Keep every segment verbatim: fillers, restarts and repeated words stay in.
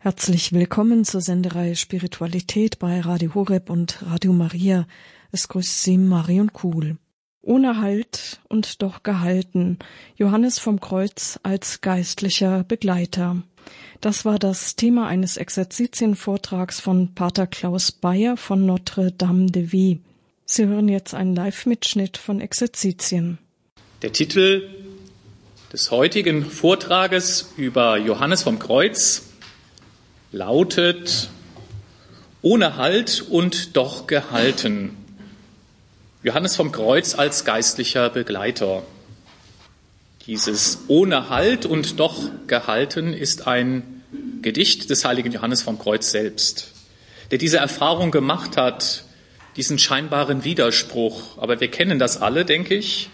Herzlich willkommen zur Sendereihe Spiritualität bei Radio Horeb und Radio Maria. Es grüßt Sie Marion Kuhl. Ohne Halt und doch gehalten. Johannes vom Kreuz als geistlicher Begleiter. Das war das Thema eines Exerzitienvortrags von Pater Klaus Bayer von Notre Dame de Vie. Sie hören jetzt einen Live-Mitschnitt von Exerzitien. Der Titel des heutigen Vortrages über Johannes vom Kreuz lautet Ohne Halt und doch gehalten. Johannes vom Kreuz als geistlicher Begleiter. Dieses Ohne Halt und doch gehalten ist ein Gedicht des heiligen Johannes vom Kreuz selbst, der diese Erfahrung gemacht hat, diesen scheinbaren Widerspruch. Aber wir kennen das alle, denke ich.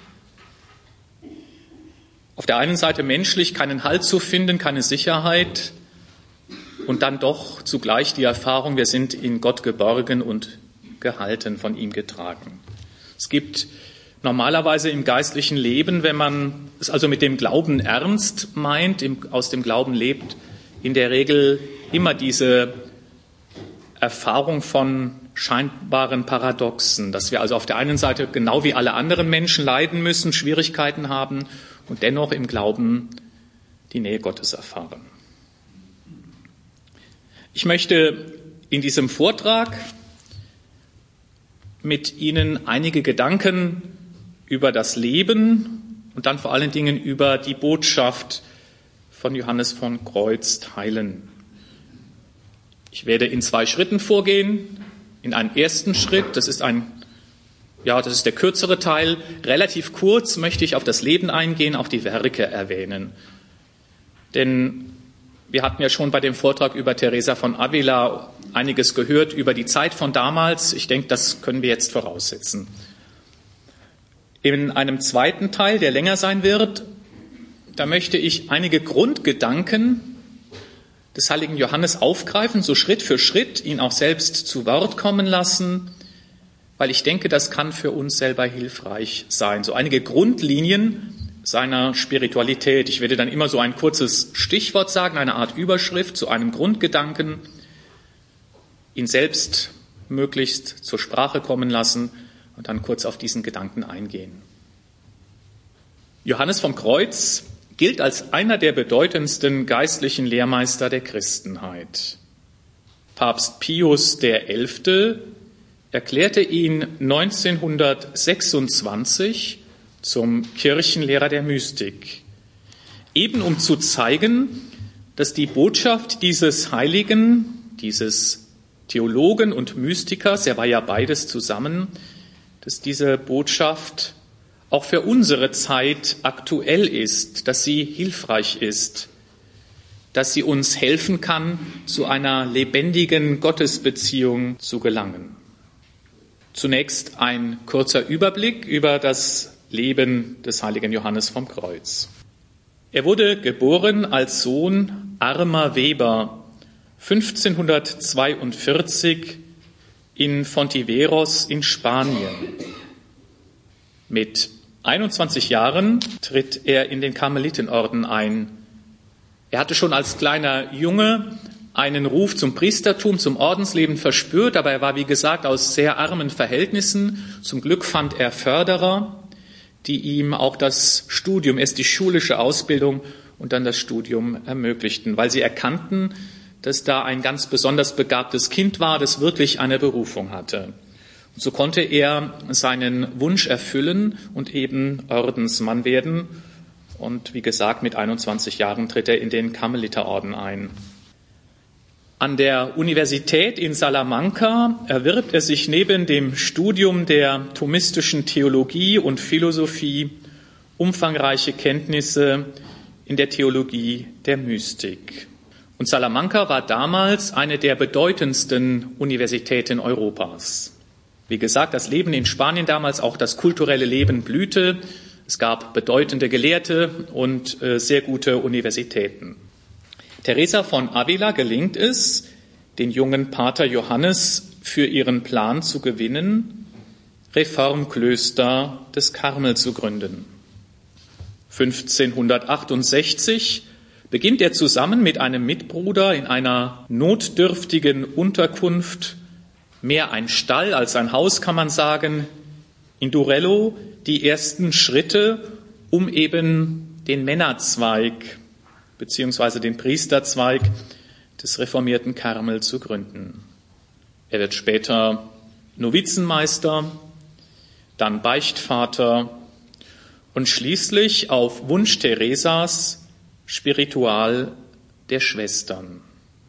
Auf der einen Seite menschlich keinen Halt zu finden, keine Sicherheit, und dann doch zugleich die Erfahrung, wir sind in Gott geborgen und gehalten, von ihm getragen. Es gibt normalerweise im geistlichen Leben, wenn man es also mit dem Glauben ernst meint, aus dem Glauben lebt, in der Regel immer diese Erfahrung von scheinbaren Paradoxen, dass wir also auf der einen Seite genau wie alle anderen Menschen leiden müssen, Schwierigkeiten haben und dennoch im Glauben die Nähe Gottes erfahren. Ich möchte in diesem Vortrag mit Ihnen einige Gedanken über das Leben und dann vor allen Dingen über die Botschaft von Johannes vom Kreuz teilen. Ich werde in zwei Schritten vorgehen. In einem ersten Schritt, das ist ein, ja, das ist der kürzere Teil, relativ kurz möchte ich auf das Leben eingehen, auch die Werke erwähnen. Denn wir hatten ja schon bei dem Vortrag über Teresa von Avila einiges gehört über die Zeit von damals. Ich denke, das können wir jetzt voraussetzen. In einem zweiten Teil, der länger sein wird, da möchte ich einige Grundgedanken des heiligen Johannes aufgreifen, so Schritt für Schritt, ihn auch selbst zu Wort kommen lassen, weil ich denke, das kann für uns selber hilfreich sein. So einige Grundlinien seiner Spiritualität. Ich werde dann immer so ein kurzes Stichwort sagen, eine Art Überschrift zu einem Grundgedanken, ihn selbst möglichst zur Sprache kommen lassen und dann kurz auf diesen Gedanken eingehen. Johannes vom Kreuz gilt als einer der bedeutendsten geistlichen Lehrmeister der Christenheit. Papst Pius der Elfte erklärte ihn neunzehnhundertsechsundzwanzig zum Kirchenlehrer der Mystik, eben um zu zeigen, dass die Botschaft dieses Heiligen, dieses Theologen und Mystikers, er war ja beides zusammen, dass diese Botschaft auch für unsere Zeit aktuell ist, dass sie hilfreich ist, dass sie uns helfen kann, zu einer lebendigen Gottesbeziehung zu gelangen. Zunächst ein kurzer Überblick über das Leben des heiligen Johannes vom Kreuz. Er wurde geboren als Sohn armer Weber fünfzehnhundertzweiundvierzig in Fontiveros in Spanien. Mit einundzwanzig Jahren tritt er in den Karmelitenorden ein. Er hatte schon als kleiner Junge einen Ruf zum Priestertum, zum Ordensleben verspürt, aber er war, wie gesagt, aus sehr armen Verhältnissen. Zum Glück fand er Förderer, die ihm auch das Studium, erst die schulische Ausbildung und dann das Studium ermöglichten, weil sie erkannten, dass da ein ganz besonders begabtes Kind war, das wirklich eine Berufung hatte. Und so konnte er seinen Wunsch erfüllen und eben Ordensmann werden. Und wie gesagt, mit einundzwanzig Jahren tritt er in den Karmeliterorden ein. An der Universität in Salamanca erwirbt er sich neben dem Studium der thomistischen Theologie und Philosophie umfangreiche Kenntnisse in der Theologie der Mystik. Und Salamanca war damals eine der bedeutendsten Universitäten Europas. Wie gesagt, das Leben in Spanien damals, auch das kulturelle Leben blühte. Es gab bedeutende Gelehrte und äh, sehr gute Universitäten. Teresa von Avila gelingt es, den jungen Pater Johannes für ihren Plan zu gewinnen, Reformklöster des Karmel zu gründen. fünfzehnhundertachtundsechzig beginnt er zusammen mit einem Mitbruder in einer notdürftigen Unterkunft, mehr ein Stall als ein Haus, kann man sagen, in Durello die ersten Schritte, um eben den Männerzweig beziehungsweise den Priesterzweig des reformierten Karmel zu gründen. Er wird später Novizenmeister, dann Beichtvater und schließlich auf Wunsch Theresas Spiritual der Schwestern.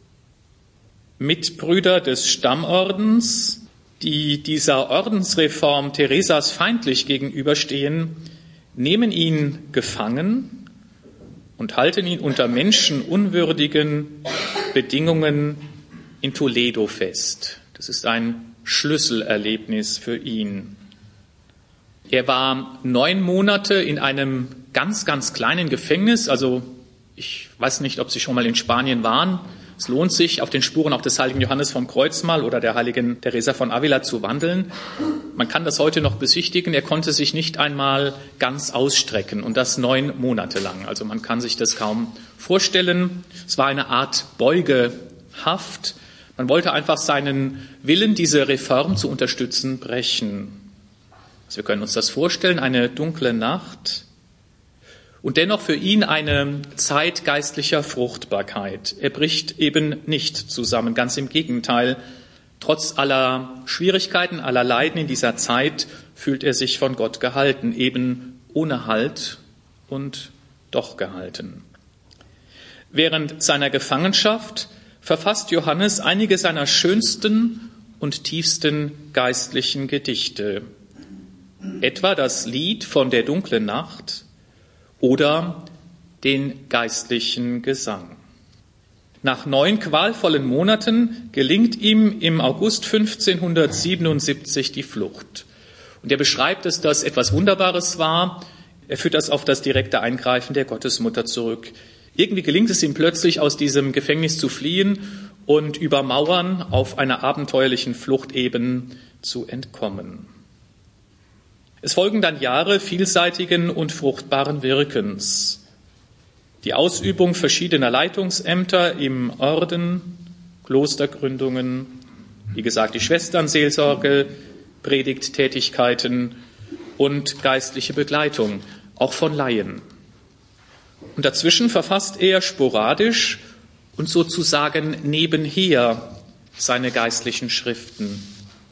Mitbrüder des Stammordens, die dieser Ordensreform Theresas feindlich gegenüberstehen, nehmen ihn gefangen und halten ihn unter menschenunwürdigen Bedingungen in Toledo fest. Das ist ein Schlüsselerlebnis für ihn. Er war neun Monate in einem ganz, ganz kleinen Gefängnis. Also ich weiß nicht, ob Sie schon mal in Spanien waren. Es lohnt sich, auf den Spuren auch des heiligen Johannes vom Kreuz mal oder der heiligen Teresa von Avila zu wandeln. Man kann das heute noch besichtigen. Er konnte sich nicht einmal ganz ausstrecken und das neun Monate lang. Also man kann sich das kaum vorstellen. Es war eine Art Beugehaft. Man wollte einfach seinen Willen, diese Reform zu unterstützen, brechen. Also wir können uns das vorstellen, eine dunkle Nacht. Und dennoch für ihn eine Zeit geistlicher Fruchtbarkeit. Er bricht eben nicht zusammen, ganz im Gegenteil. Trotz aller Schwierigkeiten, aller Leiden in dieser Zeit fühlt er sich von Gott gehalten, eben ohne Halt und doch gehalten. Während seiner Gefangenschaft verfasst Johannes einige seiner schönsten und tiefsten geistlichen Gedichte. Etwa das Lied von der dunklen Nacht oder den geistlichen Gesang. Nach neun qualvollen Monaten gelingt ihm im August fünfzehnhundertsiebenundsiebzig die Flucht. Und er beschreibt es, dass etwas Wunderbares war. Er führt das auf das direkte Eingreifen der Gottesmutter zurück. Irgendwie gelingt es ihm plötzlich, aus diesem Gefängnis zu fliehen und über Mauern auf einer abenteuerlichen Flucht eben zu entkommen. Es folgen dann Jahre vielseitigen und fruchtbaren Wirkens. Die Ausübung verschiedener Leitungsämter im Orden, Klostergründungen, wie gesagt die Schwesternseelsorge, Predigttätigkeiten und geistliche Begleitung, auch von Laien. Und dazwischen verfasst er sporadisch und sozusagen nebenher seine geistlichen Schriften.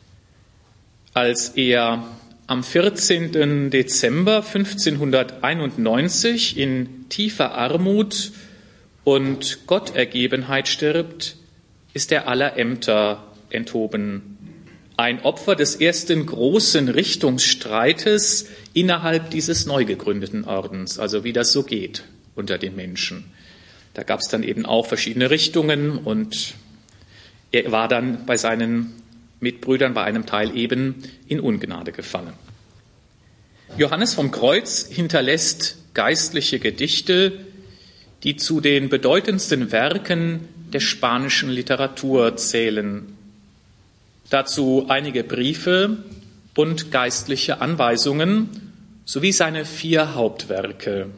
Als er am vierzehnten Dezember fünfzehnhunderteinundneunzig in tiefer Armut und Gottergebenheit stirbt, ist er aller Ämter enthoben. Ein Opfer des ersten großen Richtungsstreites innerhalb dieses neu gegründeten Ordens, also wie das so geht unter den Menschen. Da gab es dann eben auch verschiedene Richtungen und er war dann bei seinen Mitbrüdern bei einem Teil eben in Ungnade gefallen. Johannes vom Kreuz hinterlässt geistliche Gedichte, die zu den bedeutendsten Werken der spanischen Literatur zählen. Dazu einige Briefe und geistliche Anweisungen sowie seine vier Hauptwerke: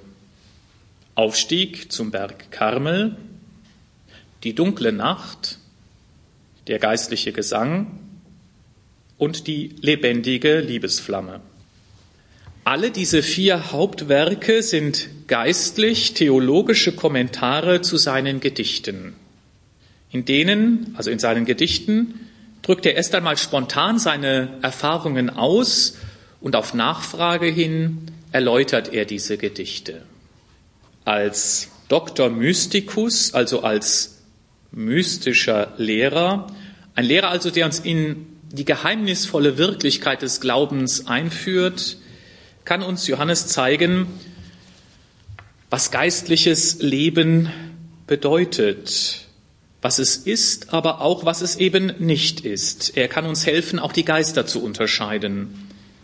Aufstieg zum Berg Karmel, Die dunkle Nacht, Der geistliche Gesang und Die lebendige Liebesflamme. Alle diese vier Hauptwerke sind geistlich-theologische Kommentare zu seinen Gedichten. In denen, also in seinen Gedichten, drückt er erst einmal spontan seine Erfahrungen aus und auf Nachfrage hin erläutert er diese Gedichte. Als Doktor Mysticus, also als mystischer Lehrer, ein Lehrer also, der uns in die geheimnisvolle Wirklichkeit des Glaubens einführt, kann uns Johannes zeigen, was geistliches Leben bedeutet, was es ist, aber auch was es eben nicht ist. Er kann uns helfen, auch die Geister zu unterscheiden.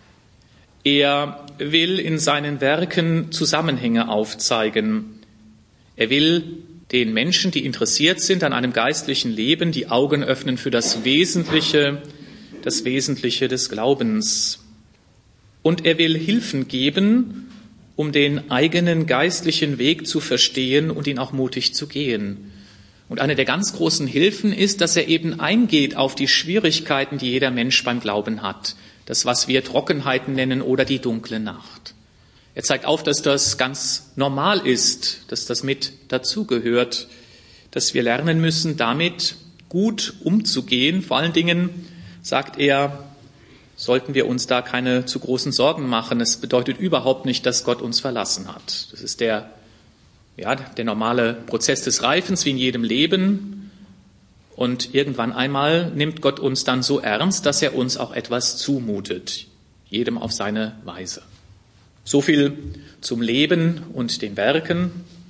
Er will in seinen Werken Zusammenhänge aufzeigen. Er will den Menschen, die interessiert sind an einem geistlichen Leben, die Augen öffnen für das Wesentliche, das Wesentliche des Glaubens. Und er will Hilfen geben, um den eigenen geistlichen Weg zu verstehen und ihn auch mutig zu gehen. Und eine der ganz großen Hilfen ist, dass er eben eingeht auf die Schwierigkeiten, die jeder Mensch beim Glauben hat. Das, was wir Trockenheiten nennen oder die dunkle Nacht. Er zeigt auf, dass das ganz normal ist, dass das mit dazugehört, dass wir lernen müssen, damit gut umzugehen. Vor allen Dingen, sagt er, sollten wir uns da keine zu großen Sorgen machen. Es bedeutet überhaupt nicht, dass Gott uns verlassen hat. Das ist der, ja, der normale Prozess des Reifens wie in jedem Leben. Und irgendwann einmal nimmt Gott uns dann so ernst, dass er uns auch etwas zumutet, jedem auf seine Weise. So viel zum Leben und den Werken.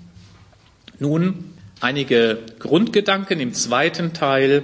Nun einige Grundgedanken im zweiten Teil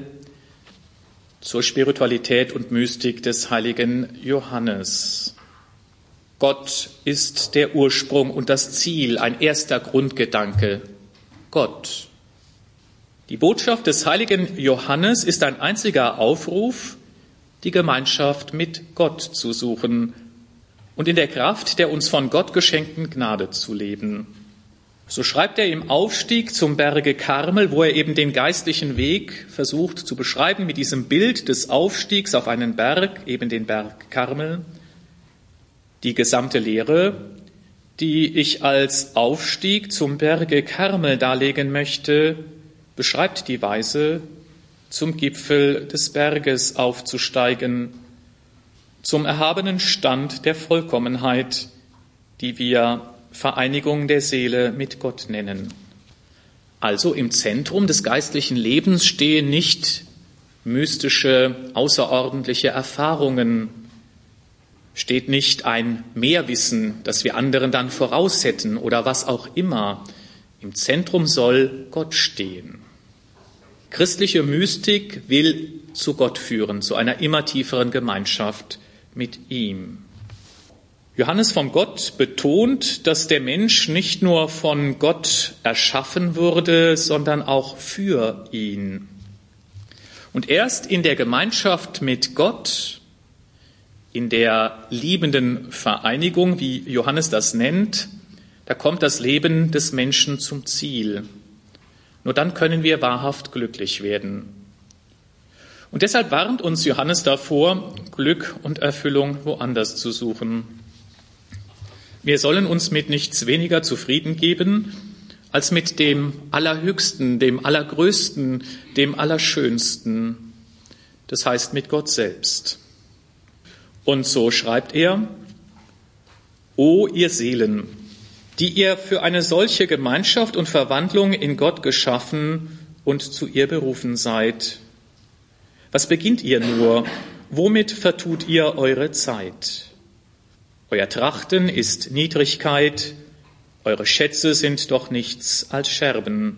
zur Spiritualität und Mystik des heiligen Johannes. Gott ist der Ursprung und das Ziel, ein erster Grundgedanke. Gott. Die Botschaft des heiligen Johannes ist ein einziger Aufruf, die Gemeinschaft mit Gott zu suchen und in der Kraft der uns von Gott geschenkten Gnade zu leben. So schreibt er im Aufstieg zum Berge Karmel, wo er eben den geistlichen Weg versucht zu beschreiben mit diesem Bild des Aufstiegs auf einen Berg, eben den Berg Karmel. Die gesamte Lehre, die ich als Aufstieg zum Berge Karmel darlegen möchte, beschreibt die Weise, zum Gipfel des Berges aufzusteigen, zum erhabenen Stand der Vollkommenheit, die wir Vereinigung der Seele mit Gott nennen. Also im Zentrum des geistlichen Lebens stehen nicht mystische, außerordentliche Erfahrungen, steht nicht ein Mehrwissen, das wir anderen dann voraus hätten oder was auch immer. Im Zentrum soll Gott stehen. Christliche Mystik will zu Gott führen, zu einer immer tieferen Gemeinschaft mit ihm. Johannes vom Gott betont, dass der Mensch nicht nur von Gott erschaffen wurde, sondern auch für ihn. Und erst in der Gemeinschaft mit Gott, in der liebenden Vereinigung, wie Johannes das nennt, da kommt das Leben des Menschen zum Ziel. Nur dann können wir wahrhaft glücklich werden. Und deshalb warnt uns Johannes davor, Glück und Erfüllung woanders zu suchen. Wir sollen uns mit nichts weniger zufrieden geben, als mit dem Allerhöchsten, dem Allergrößten, dem Allerschönsten. Das heißt mit Gott selbst. Und so schreibt er, O ihr Seelen, die ihr für eine solche Gemeinschaft und Verwandlung in Gott geschaffen und zu ihr berufen seid. Was beginnt ihr nur? Womit vertut ihr eure Zeit? Euer Trachten ist Niedrigkeit, eure Schätze sind doch nichts als Scherben.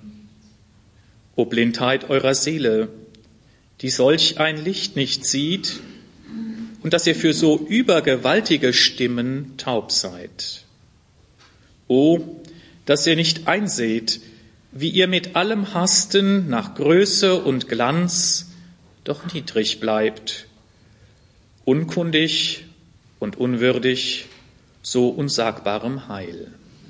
O Blindheit eurer Seele, die solch ein Licht nicht sieht und dass ihr für so übergewaltige Stimmen taub seid. O, dass ihr nicht einseht, wie ihr mit allem Hasten nach Größe und Glanz doch niedrig bleibt, unkundig und unwürdig, so unsagbarem Heil.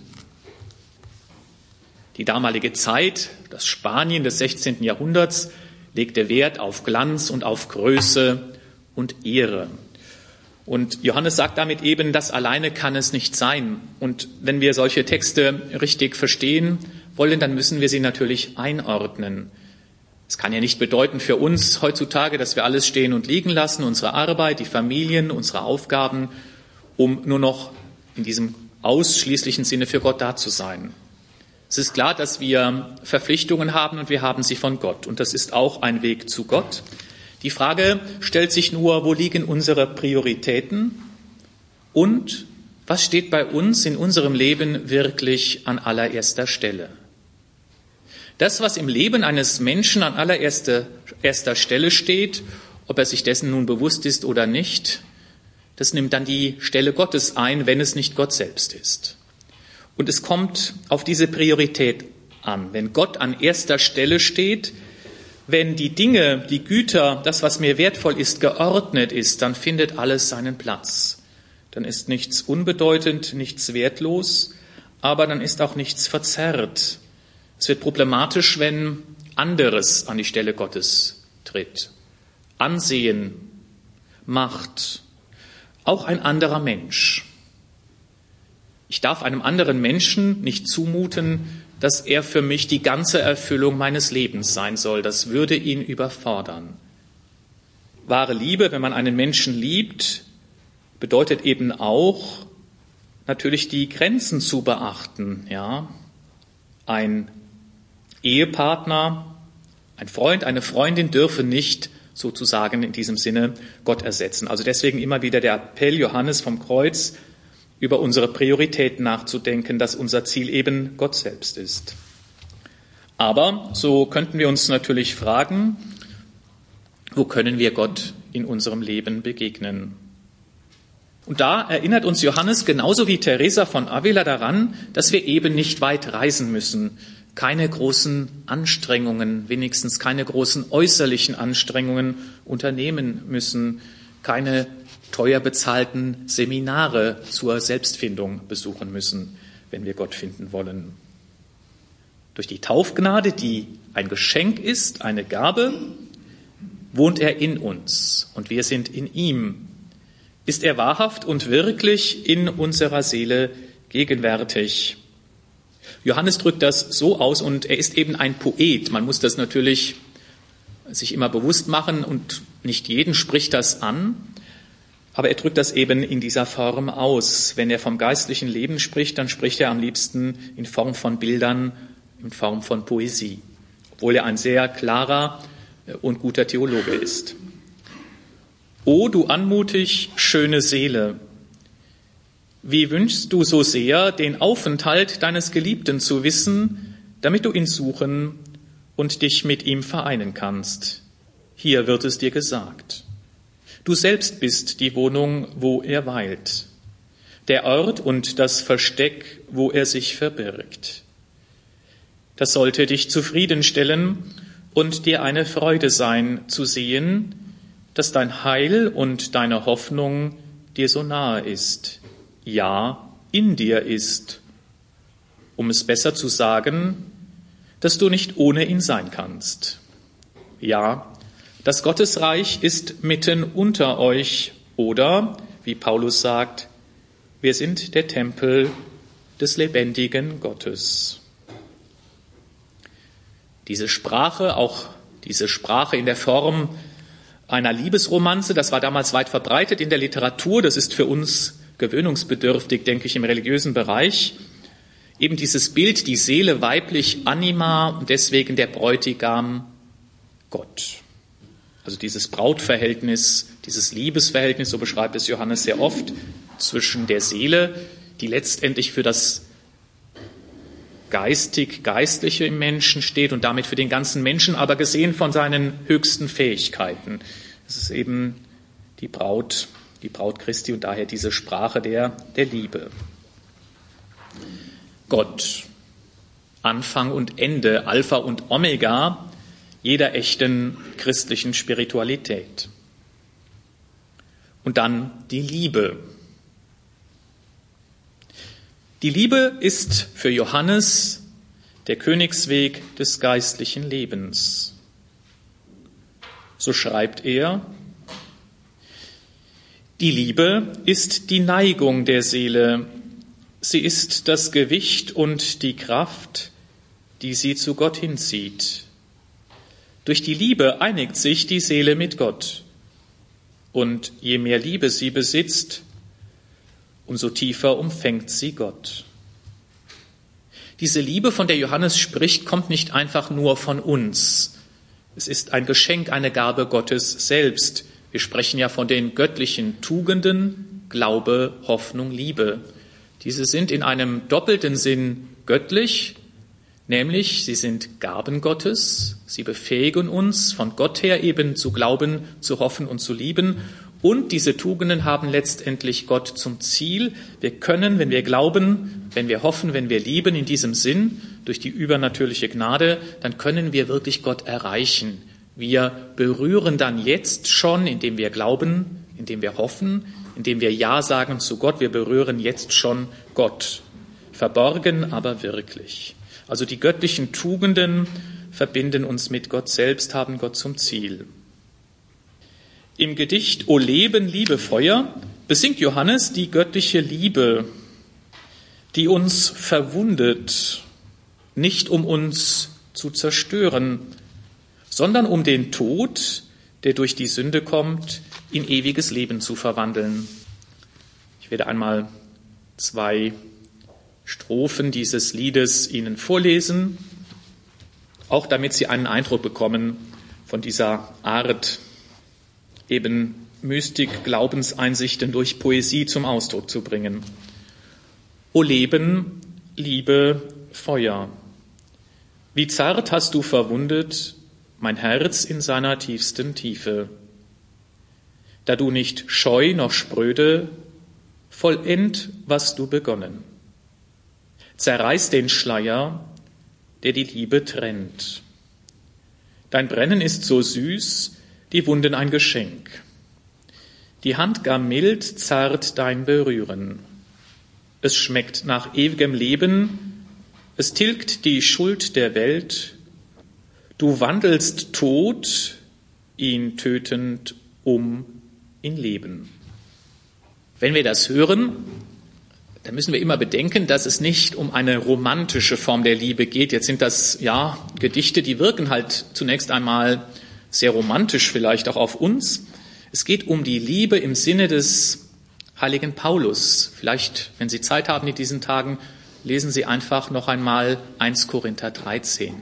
Die damalige Zeit, das Spanien des sechzehnten Jahrhunderts, legte Wert auf Glanz und auf Größe und Ehre. Und Johannes sagt damit eben, das alleine kann es nicht sein. Und wenn wir solche Texte richtig verstehen wollen, dann müssen wir sie natürlich einordnen. Es kann ja nicht bedeuten für uns heutzutage, dass wir alles stehen und liegen lassen, unsere Arbeit, die Familien, unsere Aufgaben, um nur noch in diesem ausschließlichen Sinne für Gott da zu sein. Es ist klar, dass wir Verpflichtungen haben und wir haben sie von Gott. Und das ist auch ein Weg zu Gott. Die Frage stellt sich nur, wo liegen unsere Prioritäten und was steht bei uns in unserem Leben wirklich an allererster Stelle? Das, was im Leben eines Menschen an allererster erster Stelle steht, ob er sich dessen nun bewusst ist oder nicht, das nimmt dann die Stelle Gottes ein, wenn es nicht Gott selbst ist. Und es kommt auf diese Priorität an. Wenn Gott an erster Stelle steht, wenn die Dinge, die Güter, das, was mir wertvoll ist, geordnet ist, dann findet alles seinen Platz. dann ist nichts unbedeutend, nichts wertlos, aber dann ist auch nichts verzerrt. Es wird problematisch, wenn anderes an die Stelle Gottes tritt. Ansehen, Macht, auch ein anderer Mensch. Ich darf einem anderen Menschen nicht zumuten, dass er für mich die ganze Erfüllung meines Lebens sein soll. Das würde ihn überfordern. Wahre Liebe, wenn man einen Menschen liebt, bedeutet eben auch, natürlich die Grenzen zu beachten. Ja? Ein Ehepartner, ein Freund, eine Freundin dürfe nicht sozusagen in diesem Sinne Gott ersetzen. Also deswegen immer wieder der Appell Johannes vom Kreuz, über unsere Prioritäten nachzudenken, dass unser Ziel eben Gott selbst ist. Aber so könnten wir uns natürlich fragen, wo können wir Gott in unserem Leben begegnen? Und da erinnert uns Johannes genauso wie Teresa von Avila daran, dass wir eben nicht weit reisen müssen, keine großen Anstrengungen, wenigstens keine großen äußerlichen Anstrengungen unternehmen müssen, keine teuer bezahlten Seminare zur Selbstfindung besuchen müssen, wenn wir Gott finden wollen. Durch die Taufgnade, die ein Geschenk ist, eine Gabe, wohnt er in uns und wir sind in ihm. Ist er wahrhaft und wirklich in unserer Seele gegenwärtig? Johannes drückt das so aus und er ist eben ein Poet. Man muss das natürlich sich immer bewusst machen und nicht jeden spricht das an. Aber er drückt das eben in dieser Form aus. Wenn er vom geistlichen Leben spricht, dann spricht er am liebsten in Form von Bildern, in Form von Poesie, obwohl er ein sehr klarer und guter Theologe ist. O du anmutig schöne Seele, wie wünschst du so sehr, den Aufenthalt deines Geliebten zu wissen, damit du ihn suchen und dich mit ihm vereinen kannst. Hier wird es dir gesagt. Du selbst bist die Wohnung, wo er weilt, der Ort und das Versteck, wo er sich verbirgt. Das sollte dich zufriedenstellen und dir eine Freude sein, zu sehen, dass dein Heil und deine Hoffnung dir so nahe ist, ja, in dir ist, um es besser zu sagen, dass du nicht ohne ihn sein kannst. Ja, das Gottesreich ist mitten unter euch oder, wie Paulus sagt, wir sind der Tempel des lebendigen Gottes. Diese Sprache, auch diese Sprache in der Form einer Liebesromanze, das war damals weit verbreitet in der Literatur, das ist für uns gewöhnungsbedürftig, denke ich, im religiösen Bereich. Eben dieses Bild, die Seele weiblich Anima und deswegen der Bräutigam Gott. Also dieses Brautverhältnis, dieses Liebesverhältnis, so beschreibt es Johannes sehr oft, zwischen der Seele, die letztendlich für das geistig-geistliche im Menschen steht und damit für den ganzen Menschen, aber gesehen von seinen höchsten Fähigkeiten. Das ist eben die Braut, die Braut Christi und daher diese Sprache der, der Liebe. Gott, Anfang und Ende, Alpha und Omega jeder echten christlichen Spiritualität. Und dann die Liebe. Die Liebe ist für Johannes der Königsweg des geistlichen Lebens. So schreibt er, die Liebe ist die Neigung der Seele. Sie ist das Gewicht und die Kraft, die sie zu Gott hinzieht. Durch die Liebe einigt sich die Seele mit Gott. Und je mehr Liebe sie besitzt, umso tiefer umfängt sie Gott. Diese Liebe, von der Johannes spricht, kommt nicht einfach nur von uns. Es ist ein Geschenk, eine Gabe Gottes selbst. Wir sprechen ja von den göttlichen Tugenden, Glaube, Hoffnung, Liebe. Diese sind in einem doppelten Sinn göttlich, nämlich sie sind Gaben Gottes, sie befähigen uns, von Gott her eben zu glauben, zu hoffen und zu lieben. Und diese Tugenden haben letztendlich Gott zum Ziel. Wir können, wenn wir glauben, wenn wir hoffen, wenn wir lieben, in diesem Sinn, durch die übernatürliche Gnade, dann können wir wirklich Gott erreichen. Wir berühren dann jetzt schon, indem wir glauben, indem wir hoffen, indem wir Ja sagen zu Gott. Wir berühren jetzt schon Gott. Verborgen, aber wirklich. Also die göttlichen Tugenden verbinden uns mit Gott selbst, haben Gott zum Ziel. Im Gedicht O Leben, Liebe, Feuer besingt Johannes die göttliche Liebe, die uns verwundet, nicht um uns zu zerstören, sondern um den Tod, der durch die Sünde kommt, in ewiges Leben zu verwandeln. Ich werde einmal zwei Strophen dieses Liedes Ihnen vorlesen, auch damit Sie einen Eindruck bekommen von dieser Art, eben Mystik, Glaubenseinsichten durch Poesie zum Ausdruck zu bringen. O Leben, Liebe, Feuer, wie zart hast du verwundet mein Herz in seiner tiefsten Tiefe, da du nicht scheu noch spröde, vollend, was du begonnen. Zerreiß den Schleier, der die Liebe trennt. Dein Brennen ist so süß, die Wunden ein Geschenk. Die Hand gar mild, zart dein Berühren. Es schmeckt nach ewigem Leben, es tilgt die Schuld der Welt. Du wandelst Tod, ihn tötend um in Leben. Wenn wir das hören, dann müssen wir immer bedenken, dass es nicht um eine romantische Form der Liebe geht. Jetzt sind das, ja, Gedichte, die wirken halt zunächst einmal sehr romantisch vielleicht auch auf uns. Es geht um die Liebe im Sinne des heiligen Paulus. Vielleicht, wenn Sie Zeit haben in diesen Tagen, lesen Sie einfach noch einmal erster Korinther dreizehn.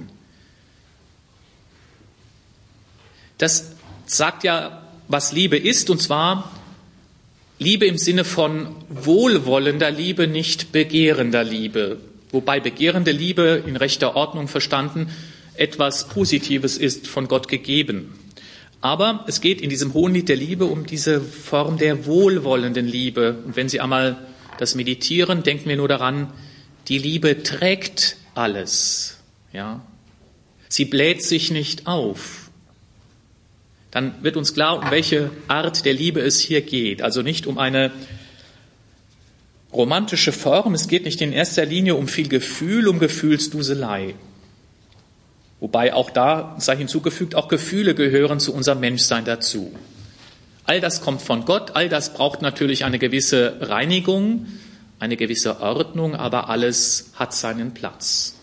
Das sagt ja, was Liebe ist, und zwar Liebe im Sinne von wohlwollender Liebe, nicht begehrender Liebe. Wobei begehrende Liebe in rechter Ordnung verstanden etwas Positives ist, von Gott gegeben. Aber es geht in diesem Hohenlied der Liebe um diese Form der wohlwollenden Liebe. Und wenn Sie einmal das meditieren, denken wir nur daran, die Liebe trägt alles. Ja? Sie bläht sich nicht auf. Dann wird uns klar, um welche Art der Liebe es hier geht. Also nicht um eine romantische Form. Es geht nicht in erster Linie um viel Gefühl, um Gefühlsduselei. Wobei auch da sei hinzugefügt, auch Gefühle gehören zu unserem Menschsein dazu. All das kommt von Gott, all das braucht natürlich eine gewisse Reinigung, eine gewisse Ordnung, aber alles hat seinen Platz.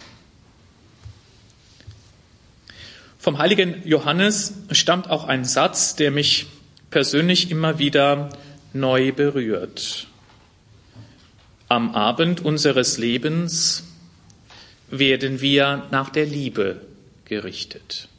Vom heiligen Johannes stammt auch ein Satz, der mich persönlich immer wieder neu berührt. Am Abend unseres Lebens werden wir nach der Liebe gerichtet.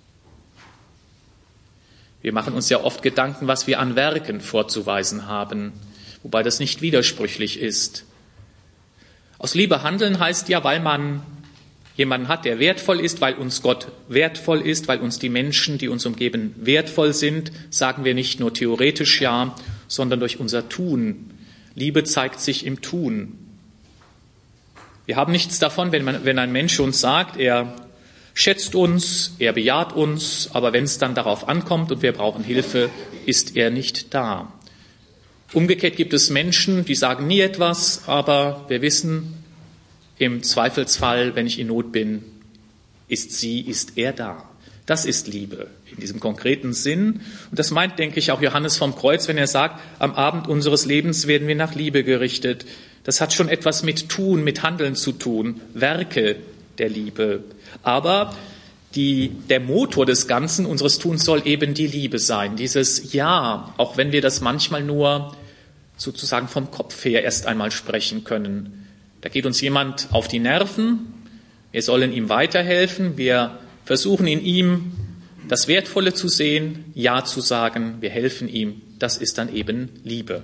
Wir machen uns ja oft Gedanken, was wir an Werken vorzuweisen haben, wobei das nicht widersprüchlich ist. Aus Liebe handeln heißt ja, weil man jemanden hat, der wertvoll ist, weil uns Gott wertvoll ist, weil uns die Menschen, die uns umgeben, wertvoll sind, sagen wir nicht nur theoretisch ja, sondern durch unser Tun. Liebe zeigt sich im Tun. Wir haben nichts davon, wenn, man, wenn ein Mensch uns sagt, er schätzt uns, er bejaht uns, aber wenn es dann darauf ankommt und wir brauchen Hilfe, ist er nicht da. Umgekehrt gibt es Menschen, die sagen nie etwas, aber wir wissen, im Zweifelsfall, wenn ich in Not bin, ist sie, ist er da. Das ist Liebe in diesem konkreten Sinn. Und das meint, denke ich, auch Johannes vom Kreuz, wenn er sagt, am Abend unseres Lebens werden wir nach Liebe gerichtet. Das hat schon etwas mit Tun, mit Handeln zu tun, Werke der Liebe. Aber die, der Motor des Ganzen, unseres Tuns, soll eben die Liebe sein. Dieses Ja, auch wenn wir das manchmal nur sozusagen vom Kopf her erst einmal sprechen können. Da geht uns jemand auf die Nerven, wir sollen ihm weiterhelfen, wir versuchen in ihm das Wertvolle zu sehen, Ja zu sagen, wir helfen ihm, das ist dann eben Liebe.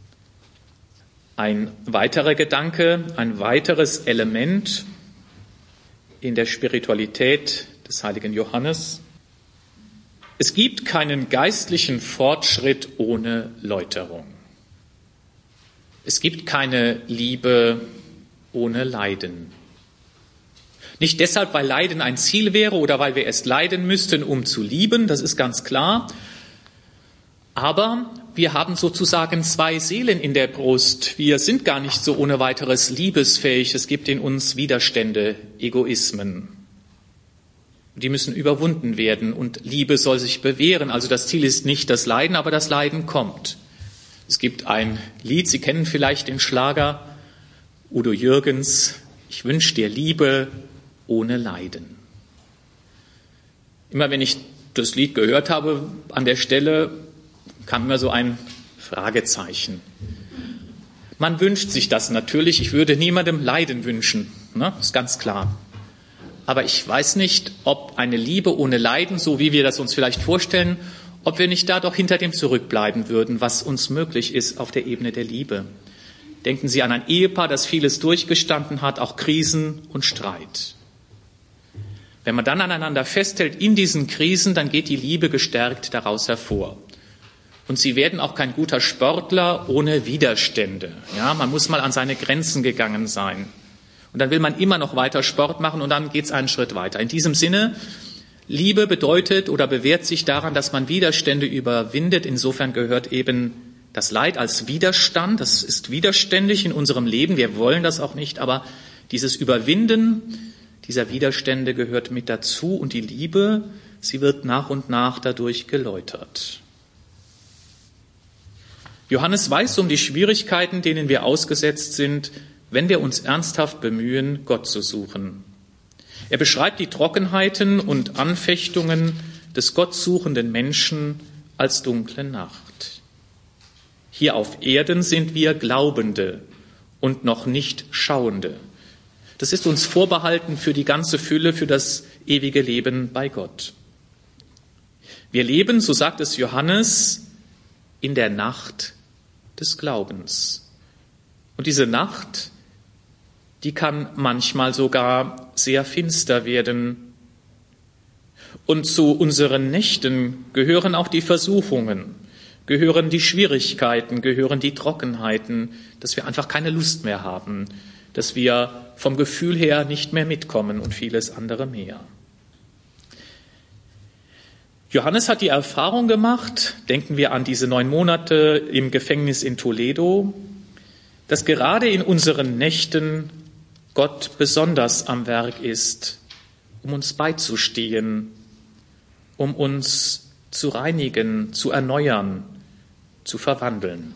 Ein weiterer Gedanke, ein weiteres Element in der Spiritualität des heiligen Johannes. Es gibt keinen geistlichen Fortschritt ohne Läuterung. Es gibt keine Liebe ohne Leiden. Nicht deshalb, weil Leiden ein Ziel wäre oder weil wir erst leiden müssten, um zu lieben, das ist ganz klar. Aber wir haben sozusagen zwei Seelen in der Brust. Wir sind gar nicht so ohne weiteres liebesfähig. Es gibt in uns Widerstände, Egoismen. Die müssen überwunden werden und Liebe soll sich bewähren. Also das Ziel ist nicht das Leiden, aber das Leiden kommt. Es gibt ein Lied, Sie kennen vielleicht den Schlager, Udo Jürgens, ich wünsche dir Liebe ohne Leiden. Immer wenn ich das Lied gehört habe, an der Stelle kam mir so ein Fragezeichen. Man wünscht sich das natürlich, ich würde niemandem Leiden wünschen, ne? Ist ganz klar. Aber ich weiß nicht, ob eine Liebe ohne Leiden, so wie wir das uns vielleicht vorstellen, ob wir nicht da doch hinter dem zurückbleiben würden, was uns möglich ist auf der Ebene der Liebe. Denken Sie an ein Ehepaar, das vieles durchgestanden hat, auch Krisen und Streit. Wenn man dann aneinander festhält in diesen Krisen, dann geht die Liebe gestärkt daraus hervor. Und Sie werden auch kein guter Sportler ohne Widerstände. Ja, man muss mal an seine Grenzen gegangen sein. Und dann will man immer noch weiter Sport machen und dann geht es einen Schritt weiter. In diesem Sinne, Liebe bedeutet oder bewährt sich daran, dass man Widerstände überwindet. Insofern gehört eben das Leid als Widerstand. Das ist widerständig in unserem Leben. Wir wollen das auch nicht, aber dieses Überwinden dieser Widerstände gehört mit dazu. Und die Liebe, sie wird nach und nach dadurch geläutert. Johannes weiß um die Schwierigkeiten, denen wir ausgesetzt sind, wenn wir uns ernsthaft bemühen, Gott zu suchen. Er beschreibt die Trockenheiten und Anfechtungen des gottsuchenden Menschen als dunkle Nacht. Hier auf Erden sind wir Glaubende und noch nicht Schauende. Das ist uns vorbehalten für die ganze Fülle, für das ewige Leben bei Gott. Wir leben, so sagt es Johannes, in der Nacht des Glaubens. Und diese Nacht, die kann manchmal sogar sehr finster werden. Und zu unseren Nächten gehören auch die Versuchungen, gehören die Schwierigkeiten, gehören die Trockenheiten, dass wir einfach keine Lust mehr haben, dass wir vom Gefühl her nicht mehr mitkommen und vieles andere mehr. Johannes hat die Erfahrung gemacht, denken wir an diese neun Monate im Gefängnis in Toledo, dass gerade in unseren Nächten Gott besonders am Werk ist, um uns beizustehen, um uns zu reinigen, zu erneuern, zu verwandeln.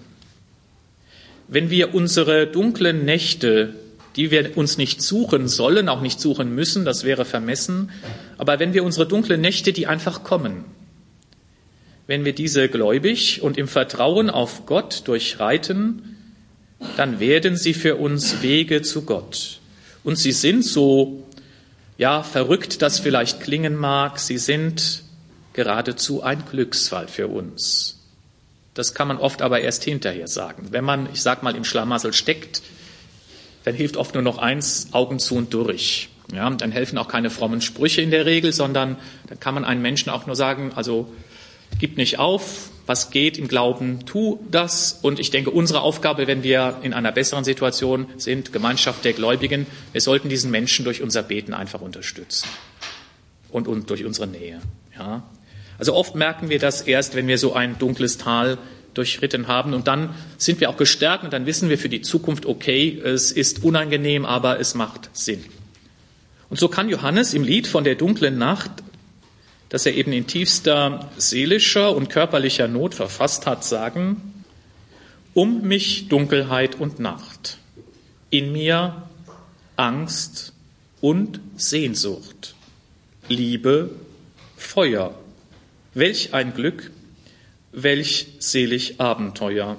Wenn wir unsere dunklen Nächte, die wir uns nicht suchen sollen, auch nicht suchen müssen, das wäre vermessen, aber wenn wir unsere dunklen Nächte, die einfach kommen, wenn wir diese gläubig und im Vertrauen auf Gott durchreiten, dann werden sie für uns Wege zu Gott. Und sie sind so, ja, verrückt das vielleicht klingen mag, sie sind geradezu ein Glücksfall für uns. Das kann man oft aber erst hinterher sagen. Wenn man, ich sag mal, im Schlamassel steckt, dann hilft oft nur noch eins, Augen zu und durch. Ja, dann helfen auch keine frommen Sprüche in der Regel, sondern dann kann man einem Menschen auch nur sagen, also gib nicht auf, was geht im Glauben, tu das. Und ich denke, unsere Aufgabe, wenn wir in einer besseren Situation sind, Gemeinschaft der Gläubigen, wir sollten diesen Menschen durch unser Beten einfach unterstützen und, und durch unsere Nähe. Ja. Also oft merken wir das erst, wenn wir so ein dunkles Tal durchritten haben und dann sind wir auch gestärkt und dann wissen wir für die Zukunft, okay, es ist unangenehm, aber es macht Sinn. Und so kann Johannes im Lied von der dunklen Nacht, das er eben in tiefster seelischer und körperlicher Not verfasst hat, sagen, um mich Dunkelheit und Nacht, in mir Angst und Sehnsucht, Liebe, Feuer, welch ein Glück, welch selig Abenteuer,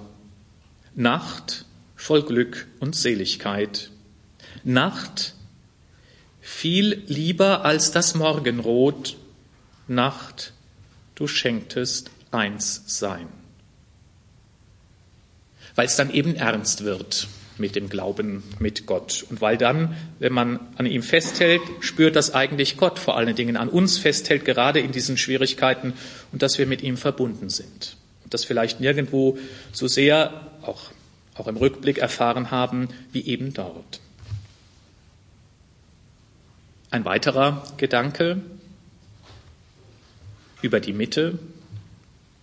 Nacht voll Glück und Seligkeit, Nacht viel lieber als das Morgenrot, Nacht, du schenktest eins sein. Weil es dann eben ernst wird mit dem Glauben mit Gott. Und weil dann, wenn man an ihm festhält, spürt, dass eigentlich Gott vor allen Dingen an uns festhält, gerade in diesen Schwierigkeiten und dass wir mit ihm verbunden sind. Und das vielleicht nirgendwo so sehr, auch, auch im Rückblick erfahren haben, wie eben dort. Ein weiterer Gedanke über die Mitte.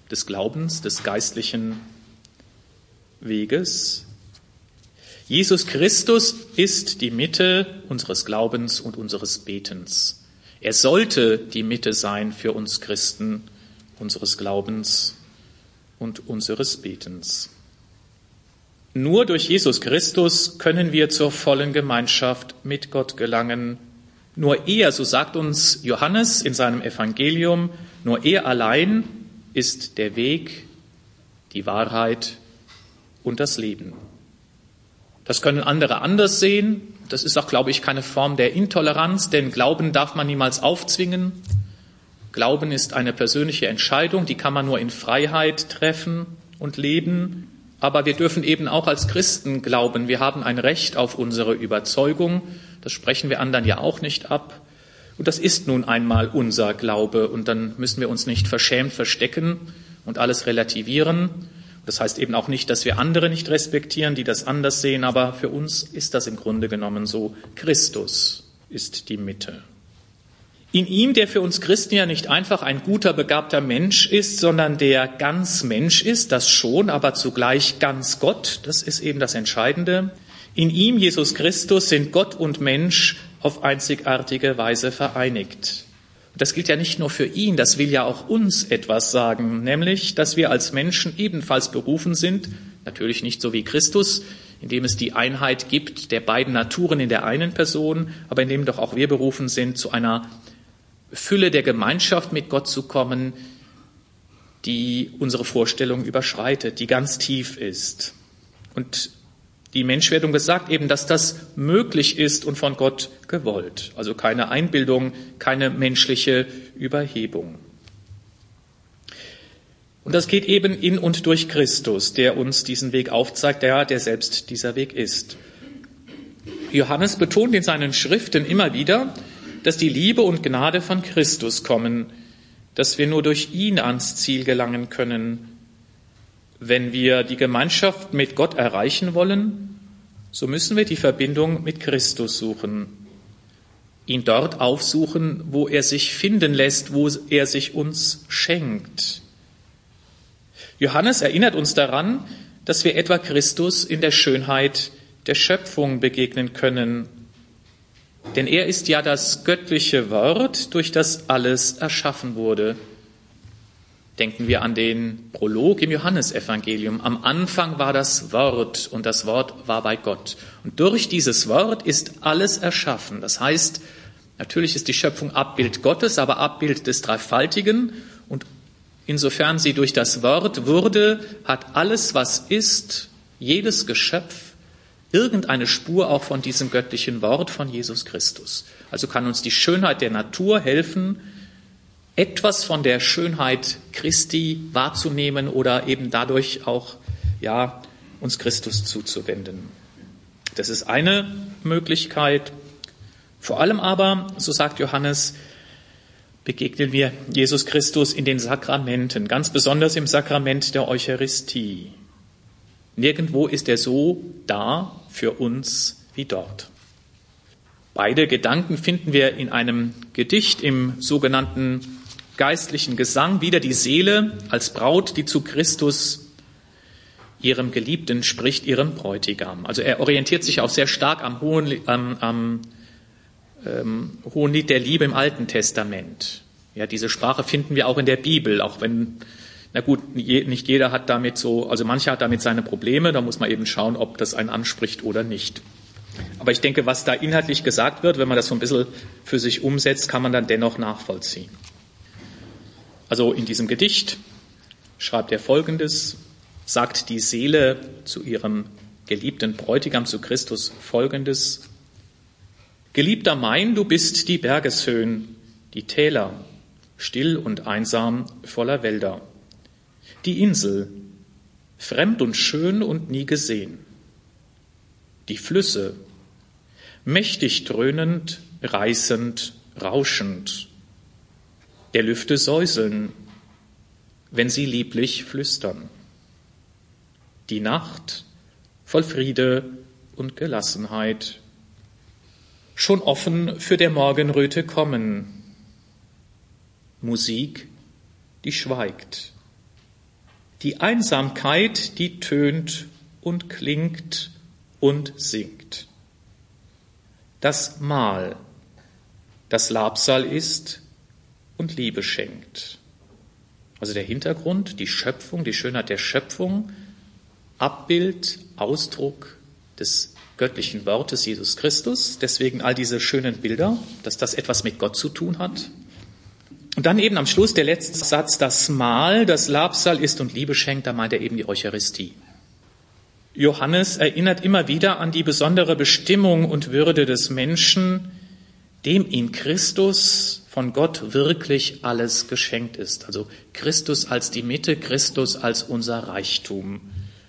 des Glaubens, des geistlichen Weges. Jesus Christus ist die Mitte unseres Glaubens und unseres Betens. Er sollte die Mitte sein für uns Christen, unseres Glaubens und unseres Betens. Nur durch Jesus Christus können wir zur vollen Gemeinschaft mit Gott gelangen. Nur er, so sagt uns Johannes in seinem Evangelium, nur er allein ist der Weg, die Wahrheit und das Leben. Das können andere anders sehen. Das ist auch, glaube ich, keine Form der Intoleranz, denn Glauben darf man niemals aufzwingen. Glauben ist eine persönliche Entscheidung, die kann man nur in Freiheit treffen und leben. Aber wir dürfen eben auch als Christen glauben. Wir haben ein Recht auf unsere Überzeugung. Das sprechen wir anderen ja auch nicht ab. Und das ist nun einmal unser Glaube. Und dann müssen wir uns nicht verschämt verstecken und alles relativieren. Das heißt eben auch nicht, dass wir andere nicht respektieren, die das anders sehen. Aber für uns ist das im Grunde genommen so. Christus ist die Mitte. In ihm, der für uns Christen ja nicht einfach ein guter, begabter Mensch ist, sondern der ganz Mensch ist, das schon, aber zugleich ganz Gott, das ist eben das Entscheidende. In ihm, Jesus Christus, sind Gott und Mensch auf einzigartige Weise vereinigt. Und das gilt ja nicht nur für ihn, das will ja auch uns etwas sagen, nämlich, dass wir als Menschen ebenfalls berufen sind, natürlich nicht so wie Christus, indem es die Einheit gibt der beiden Naturen in der einen Person, aber indem doch auch wir berufen sind, zu einer Fülle der Gemeinschaft mit Gott zu kommen, die unsere Vorstellung überschreitet, die ganz tief ist. Und die Menschwerdung besagt eben, dass das möglich ist und von Gott gewollt. Also keine Einbildung, keine menschliche Überhebung. Und das geht eben in und durch Christus, der uns diesen Weg aufzeigt, der, der selbst dieser Weg ist. Johannes betont in seinen Schriften immer wieder, dass die Liebe und Gnade von Christus kommen, dass wir nur durch ihn ans Ziel gelangen können. Wenn wir die Gemeinschaft mit Gott erreichen wollen, so müssen wir die Verbindung mit Christus suchen, ihn dort aufsuchen, wo er sich finden lässt, wo er sich uns schenkt. Johannes erinnert uns daran, dass wir etwa Christus in der Schönheit der Schöpfung begegnen können. Denn er ist ja das göttliche Wort, durch das alles erschaffen wurde. Denken wir an den Prolog im Johannesevangelium. Am Anfang war das Wort und das Wort war bei Gott. Und durch dieses Wort ist alles erschaffen. Das heißt, natürlich ist die Schöpfung Abbild Gottes, aber Abbild des Dreifaltigen. Und insofern sie durch das Wort wurde, hat alles, was ist, jedes Geschöpf, irgendeine Spur auch von diesem göttlichen Wort von Jesus Christus. Also kann uns die Schönheit der Natur helfen, etwas von der Schönheit Christi wahrzunehmen oder eben dadurch auch, ja, uns Christus zuzuwenden. Das ist eine Möglichkeit. Vor allem aber, so sagt Johannes, begegnen wir Jesus Christus in den Sakramenten, ganz besonders im Sakrament der Eucharistie. Nirgendwo ist er so da für uns wie dort. Beide Gedanken finden wir in einem Gedicht im sogenannten geistlichen Gesang. Wieder die Seele als Braut, die zu Christus, ihrem Geliebten, spricht, ihrem Bräutigam. Also er orientiert sich auch sehr stark am Hohen, am, am ähm, Hohenlied der Liebe im Alten Testament. Ja, diese Sprache finden wir auch in der Bibel, auch wenn Na gut, nicht jeder hat damit so, also mancher hat damit seine Probleme, da muss man eben schauen, ob das einen anspricht oder nicht. Aber ich denke, was da inhaltlich gesagt wird, wenn man das so ein bisschen für sich umsetzt, kann man dann dennoch nachvollziehen. Also in diesem Gedicht schreibt er Folgendes, sagt die Seele zu ihrem geliebten Bräutigam, zu Christus, Folgendes: Geliebter mein, du bist die Bergeshöhen, die Täler, still und einsam voller Wälder. Die Insel, fremd und schön und nie gesehen. Die Flüsse, mächtig dröhnend, reißend, rauschend. Der Lüfte säuseln, wenn sie lieblich flüstern. Die Nacht, voll Friede und Gelassenheit. Schon offen für der Morgenröte kommen. Musik, die schweigt. Die Einsamkeit, die tönt und klingt und singt. Das Mahl, das Labsal ist und Liebe schenkt. Also der Hintergrund, die Schöpfung, die Schönheit der Schöpfung, Abbild, Ausdruck des göttlichen Wortes Jesus Christus. Deswegen all diese schönen Bilder, dass das etwas mit Gott zu tun hat. Und dann eben am Schluss der letzte Satz, das Mahl, das Labsal ist und Liebe schenkt, da meint er eben die Eucharistie. Johannes erinnert immer wieder an die besondere Bestimmung und Würde des Menschen, dem in Christus von Gott wirklich alles geschenkt ist. Also Christus als die Mitte, Christus als unser Reichtum.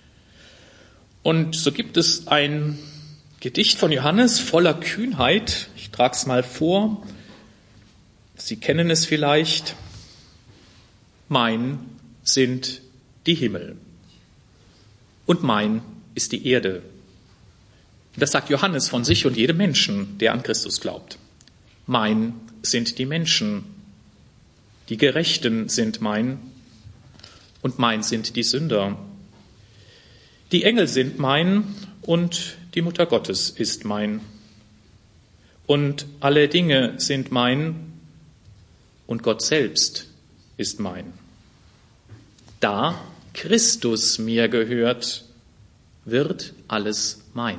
Und so gibt es ein Gedicht von Johannes voller Kühnheit. Ich trage es mal vor. Sie kennen es vielleicht. Mein sind die Himmel und mein ist die Erde. Das sagt Johannes von sich und jedem Menschen, der an Christus glaubt. Mein sind die Menschen, die Gerechten sind mein und mein sind die Sünder. Die Engel sind mein und die Mutter Gottes ist mein. Und alle Dinge sind mein und Gott selbst ist mein. Da Christus mir gehört, wird alles mein.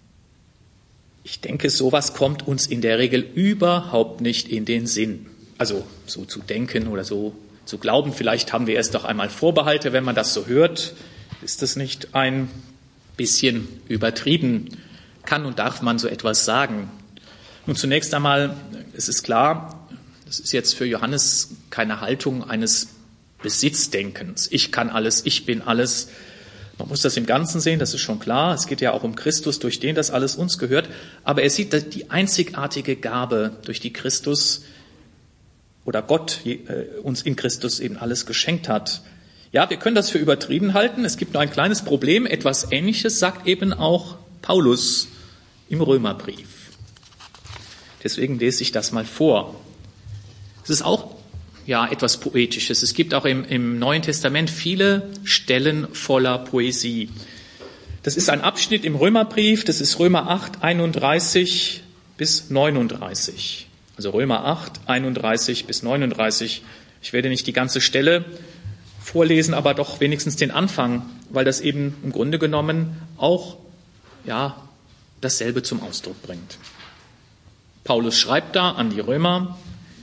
Ich denke, sowas kommt uns in der Regel überhaupt nicht in den Sinn. Also so zu denken oder so zu glauben. Vielleicht haben wir erst doch einmal Vorbehalte, wenn man das so hört. Ist das nicht ein bisschen übertrieben? Kann und darf man so etwas sagen? Nun, zunächst einmal, es ist klar, das ist jetzt für Johannes keine Haltung eines Besitzdenkens. Ich kann alles, ich bin alles. Man muss das im Ganzen sehen, das ist schon klar. Es geht ja auch um Christus, durch den das alles uns gehört. Aber er sieht die einzigartige Gabe, durch die Christus oder Gott uns in Christus eben alles geschenkt hat. Ja, wir können das für übertrieben halten. Es gibt nur ein kleines Problem. Etwas Ähnliches sagt eben auch Paulus im Römerbrief. Deswegen lese ich das mal vor. Es ist auch ja etwas Poetisches. Es gibt auch im, im Neuen Testament viele Stellen voller Poesie. Das ist ein Abschnitt im Römerbrief. Das ist Römer acht, einunddreißig bis neununddreißig. Also Römer acht, einunddreißig bis neununddreißig. Ich werde nicht die ganze Stelle vorlesen, aber doch wenigstens den Anfang, weil das eben im Grunde genommen auch ja dasselbe zum Ausdruck bringt. Paulus schreibt da an die Römer: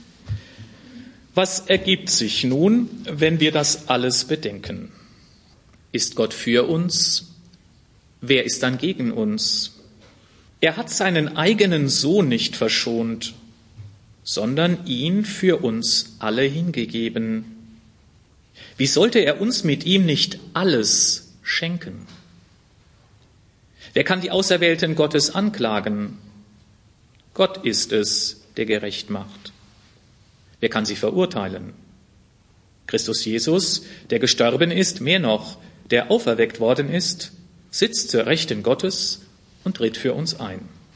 Was ergibt sich nun, wenn wir das alles bedenken? Ist Gott für uns? Wer ist dann gegen uns? Er hat seinen eigenen Sohn nicht verschont, sondern ihn für uns alle hingegeben. Wie sollte er uns mit ihm nicht alles schenken? Wer kann die Auserwählten Gottes anklagen? Gott ist es, der gerecht macht. Wer kann sie verurteilen? Christus Jesus, der gestorben ist, mehr noch, der auferweckt worden ist, sitzt zur Rechten Gottes und tritt für uns ein.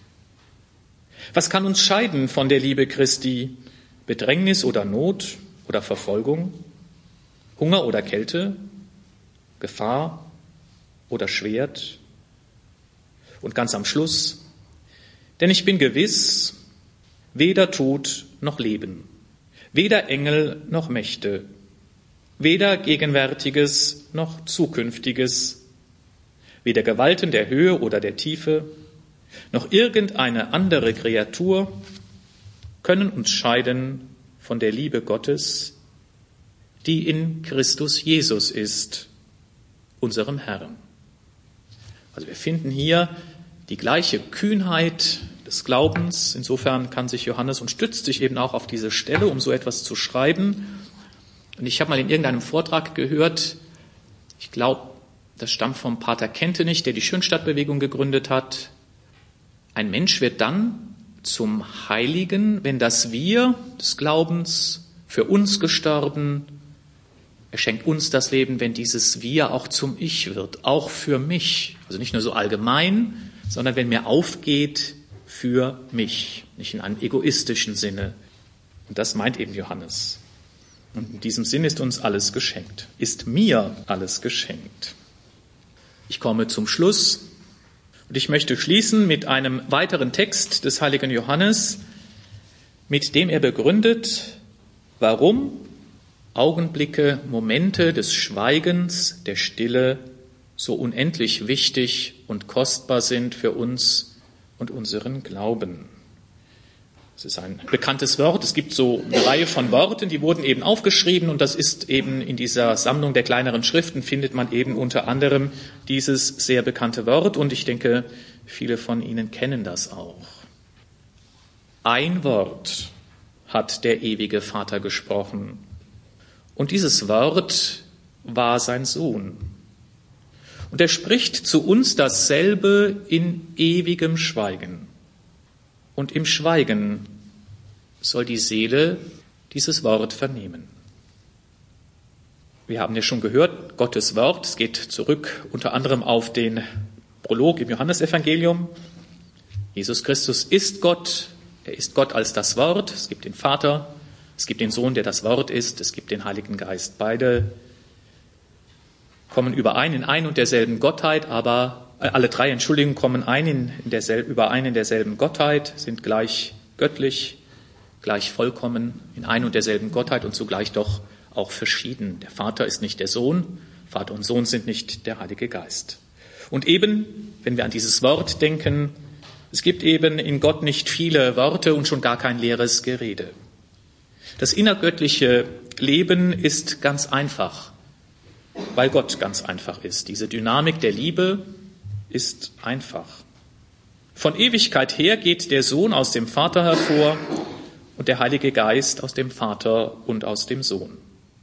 Was kann uns scheiden von der Liebe Christi? Bedrängnis oder Not oder Verfolgung? Hunger oder Kälte? Gefahr oder Schwert? Und ganz am Schluss: Denn ich bin gewiss, weder Tod noch Leben, weder Engel noch Mächte, weder Gegenwärtiges noch Zukünftiges, weder Gewalten der Höhe oder der Tiefe, noch irgendeine andere Kreatur können uns scheiden von der Liebe Gottes, die in Christus Jesus ist, unserem Herrn. Also wir finden hier die gleiche Kühnheit des Glaubens. Insofern kann sich Johannes und stützt sich eben auch auf diese Stelle, um so etwas zu schreiben. Und ich habe mal in irgendeinem Vortrag gehört, ich glaube, das stammt vom Pater Kentenich, der die Schönstadtbewegung gegründet hat. Ein Mensch wird dann zum Heiligen, wenn das Wir des Glaubens für uns gestorben, er schenkt uns das Leben, wenn dieses Wir auch zum Ich wird, auch für mich. Also nicht nur so allgemein, sondern wenn mir aufgeht für mich, nicht in einem egoistischen Sinne. Und das meint eben Johannes. Und in diesem Sinn ist uns alles geschenkt, ist mir alles geschenkt. Ich komme zum Schluss und ich möchte schließen mit einem weiteren Text des heiligen Johannes, mit dem er begründet, warum Augenblicke, Momente des Schweigens, der Stille so unendlich wichtig und kostbar sind für uns und unseren Glauben. Es ist ein bekanntes Wort. Es gibt so eine Reihe von Worten, die wurden eben aufgeschrieben und das ist eben in dieser Sammlung der kleineren Schriften findet man eben unter anderem dieses sehr bekannte Wort und ich denke, viele von Ihnen kennen das auch. Ein Wort hat der ewige Vater gesprochen und dieses Wort war sein Sohn. Und er spricht zu uns dasselbe in ewigem Schweigen. Und im Schweigen soll die Seele dieses Wort vernehmen. Wir haben ja schon gehört, Gottes Wort, es geht zurück unter anderem auf den Prolog im Johannesevangelium. Jesus Christus ist Gott, er ist Gott als das Wort. Es gibt den Vater, es gibt den Sohn, der das Wort ist, es gibt den Heiligen Geist. Beide kommen überein in ein und derselben Gottheit, aber alle drei, Entschuldigung, kommen ein in, in derselben, überein in derselben Gottheit, sind gleich göttlich, gleich vollkommen in ein und derselben Gottheit und zugleich doch auch verschieden. Der Vater ist nicht der Sohn, Vater und Sohn sind nicht der Heilige Geist. Und eben, wenn wir an dieses Wort denken, es gibt eben in Gott nicht viele Worte und schon gar kein leeres Gerede. Das innergöttliche Leben ist ganz einfach, weil Gott ganz einfach ist. Diese Dynamik der Liebe ist einfach. Von Ewigkeit her geht der Sohn aus dem Vater hervor und der Heilige Geist aus dem Vater und aus dem Sohn.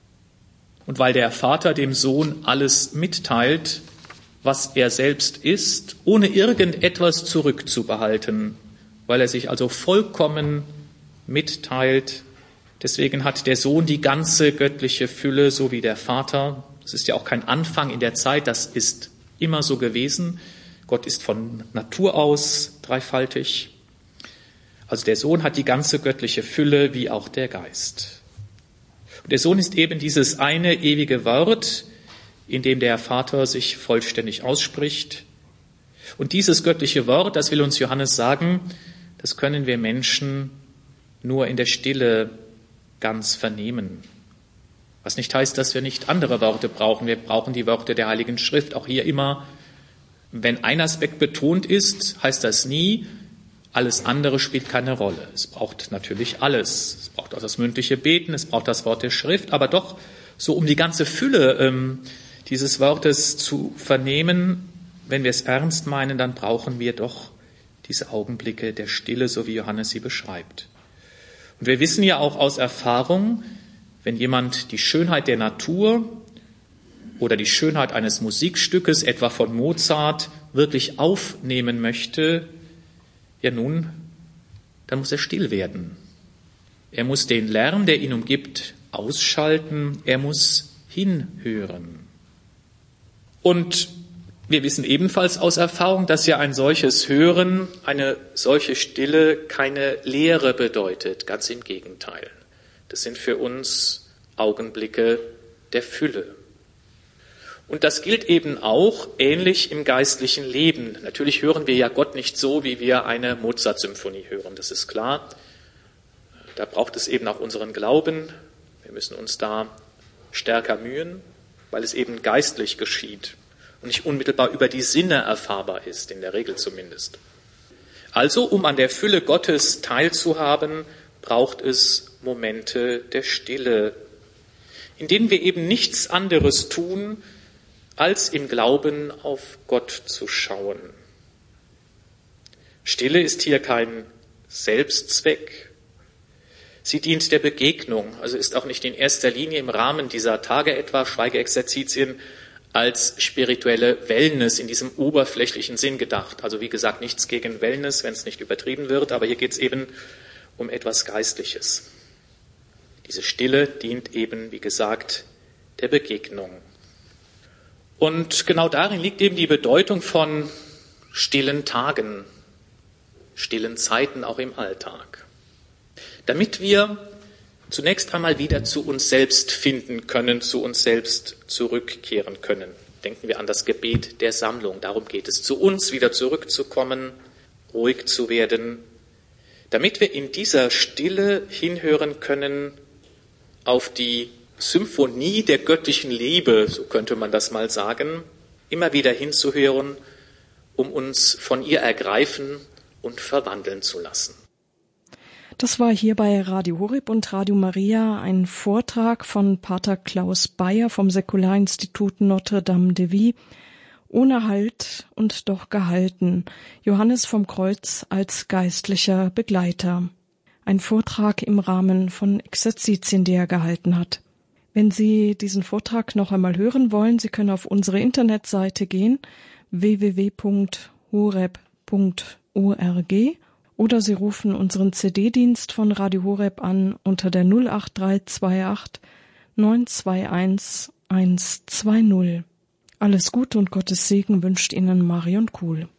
Und weil der Vater dem Sohn alles mitteilt, was er selbst ist, ohne irgendetwas zurückzubehalten, weil er sich also vollkommen mitteilt, deswegen hat der Sohn die ganze göttliche Fülle, so wie der Vater. Das ist ja auch kein Anfang in der Zeit, das ist immer so gewesen. Gott ist von Natur aus dreifaltig. Also der Sohn hat die ganze göttliche Fülle, wie auch der Geist. Und der Sohn ist eben dieses eine ewige Wort, in dem der Vater sich vollständig ausspricht. Und dieses göttliche Wort, das will uns Johannes sagen, das können wir Menschen nur in der Stille ganz vernehmen. Was nicht heißt, dass wir nicht andere Worte brauchen. Wir brauchen die Worte der Heiligen Schrift. Auch hier immer, wenn ein Aspekt betont ist, heißt das nie, alles andere spielt keine Rolle. Es braucht natürlich alles. Es braucht auch das mündliche Beten, es braucht das Wort der Schrift, aber doch so um die ganze Fülle ähm, dieses Wortes zu vernehmen, wenn wir es ernst meinen, dann brauchen wir doch diese Augenblicke der Stille, so wie Johannes sie beschreibt. Und wir wissen ja auch aus Erfahrung, wenn jemand die Schönheit der Natur oder die Schönheit eines Musikstückes, etwa von Mozart, wirklich aufnehmen möchte, ja nun, dann muss er still werden. Er muss den Lärm, der ihn umgibt, ausschalten. Er muss hinhören. Und wir wissen ebenfalls aus Erfahrung, dass ja ein solches Hören, eine solche Stille keine Leere bedeutet. Ganz im Gegenteil. Das sind für uns Augenblicke der Fülle. Und das gilt eben auch ähnlich im geistlichen Leben. Natürlich hören wir ja Gott nicht so, wie wir eine Mozart-Symphonie hören, das ist klar. Da braucht es eben auch unseren Glauben. Wir müssen uns da stärker mühen, weil es eben geistlich geschieht und nicht unmittelbar über die Sinne erfahrbar ist, in der Regel zumindest. Also, um an der Fülle Gottes teilzuhaben, braucht es Momente der Stille, in denen wir eben nichts anderes tun, als im Glauben auf Gott zu schauen. Stille ist hier kein Selbstzweck. Sie dient der Begegnung, also ist auch nicht in erster Linie im Rahmen dieser Tage etwa, Schweigeexerzitien, als spirituelle Wellness in diesem oberflächlichen Sinn gedacht. Also wie gesagt, nichts gegen Wellness, wenn es nicht übertrieben wird, aber hier geht es eben um etwas Geistliches. Diese Stille dient eben, wie gesagt, der Begegnung. Und genau darin liegt eben die Bedeutung von stillen Tagen, stillen Zeiten auch im Alltag. Damit wir zunächst einmal wieder zu uns selbst finden können, zu uns selbst zurückkehren können. Denken wir an das Gebet der Sammlung. Darum geht es, zu uns wieder zurückzukommen, ruhig zu werden, damit wir in dieser Stille hinhören können auf die Symphonie der göttlichen Liebe, so könnte man das mal sagen, immer wieder hinzuhören, um uns von ihr ergreifen und verwandeln zu lassen. Das war hier bei Radio Horeb und Radio Maria ein Vortrag von Pater Klaus Beyer vom Säkularinstitut Notre Dame de Vie. Ohne Halt und doch gehalten. Johannes vom Kreuz als geistlicher Begleiter. Ein Vortrag im Rahmen von Exerzitien, die er gehalten hat. Wenn Sie diesen Vortrag noch einmal hören wollen, Sie können auf unsere Internetseite gehen, w w w punkt horeb punkt org, oder Sie rufen unseren C D-Dienst von Radio Horeb an unter der null acht drei zwei acht neun zwei eins eins zwei null. Alles Gute und Gottes Segen wünscht Ihnen Marion Kuhl.